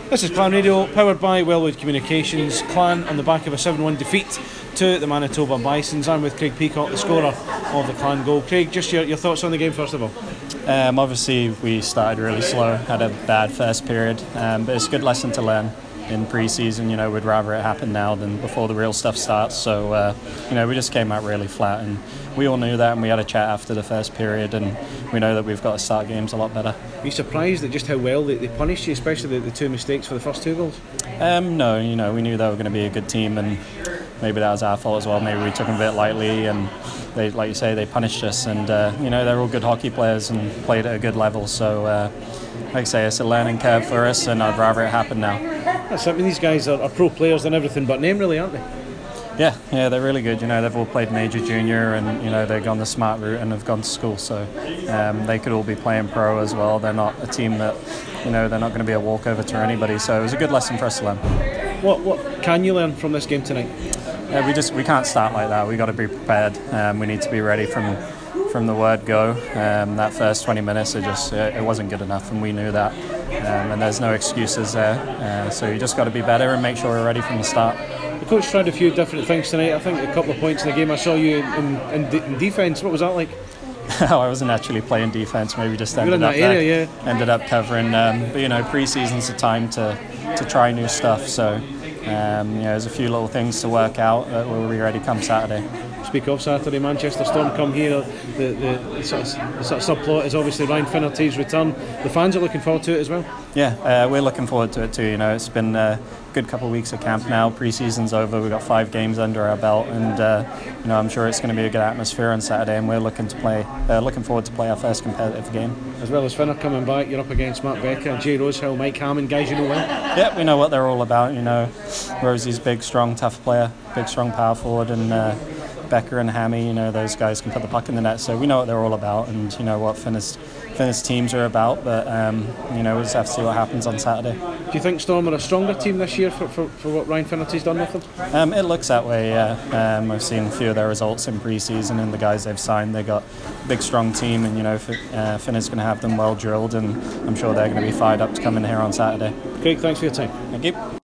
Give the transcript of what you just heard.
This is Clan Radio, powered by Wellwood Communications. Clan on the back of a 7-1 defeat to the Manitoba Bisons. I'm with Craig Peacock, the scorer of the Clan goal. Craig, just your thoughts on the game first of all. Obviously we started really slow, had a bad first period, but it's a good lesson to learn in pre-season. You know, we'd rather it happen now than before the real stuff starts. So, we just came out really flat, and we all knew that, and we had a chat after the first period, and we know that we've got to start games a lot better. Are you surprised at just how well they punished you, especially the two mistakes for the first 2 goals? No, we knew they were going to be a good team, and maybe that was our fault as well. Maybe we took them a bit lightly, and they, like you say, they punished us, and they're all good hockey players and played at a good level. So, like I say, it's a learning curve for us, and I'd rather it happen now. That's it. These guys are pro players and everything but name, really, aren't they? Yeah, they're really good. They've all played major, junior, and they've gone the smart route and have gone to school. So they could all be playing pro as well. They're not a team that, they're not going to be a walkover to anybody. So it was a good lesson for us to learn. What can you learn from this game tonight? We can't start like that. We got to be prepared. We need to be ready from the word go. That first 20 minutes, it wasn't good enough, and we knew that. And there's no excuses there. So you just got to be better and make sure we're ready from the start. The coach tried a few different things tonight. I think a couple of points in the game. I saw you in defence. What was that like? I wasn't actually playing defence. Maybe just ended up area, ended up covering. But pre-season's a time to try new stuff. So there's a few little things to work out that we'll be ready come Saturday. Speak of Saturday, Manchester Storm come here. The sort of subplot is obviously Ryan Finnerty's return. The fans are looking forward to it as well. Yeah, we're looking forward to it too. It's been a good couple of weeks of camp now. Pre-season's over. We've got 5 games under our belt, and I'm sure it's going to be a good atmosphere on Saturday. And we're looking forward to play our first competitive game. As well as Finner coming back, you're up against Matt Becker, Jay Rosehill, Mike Hammond, guys you know well. Yeah, we know what they're all about. Rosie's big, strong, tough player, big, strong power forward, and Becker and Hammy, those guys can put the puck in the net, so we know what they're all about, and what Finner's teams are about, but we'll just have to see what happens on Saturday. Do you think Storm are a stronger team this year for what Ryan Finnerty's done with them? It looks that way, yeah. I've seen a few of their results in pre-season, and the guys they've signed, they've got a big, strong team, and Finner's going to have them well drilled, and I'm sure they're going to be fired up to come in here on Saturday. Craig, thanks for your time. Thank you.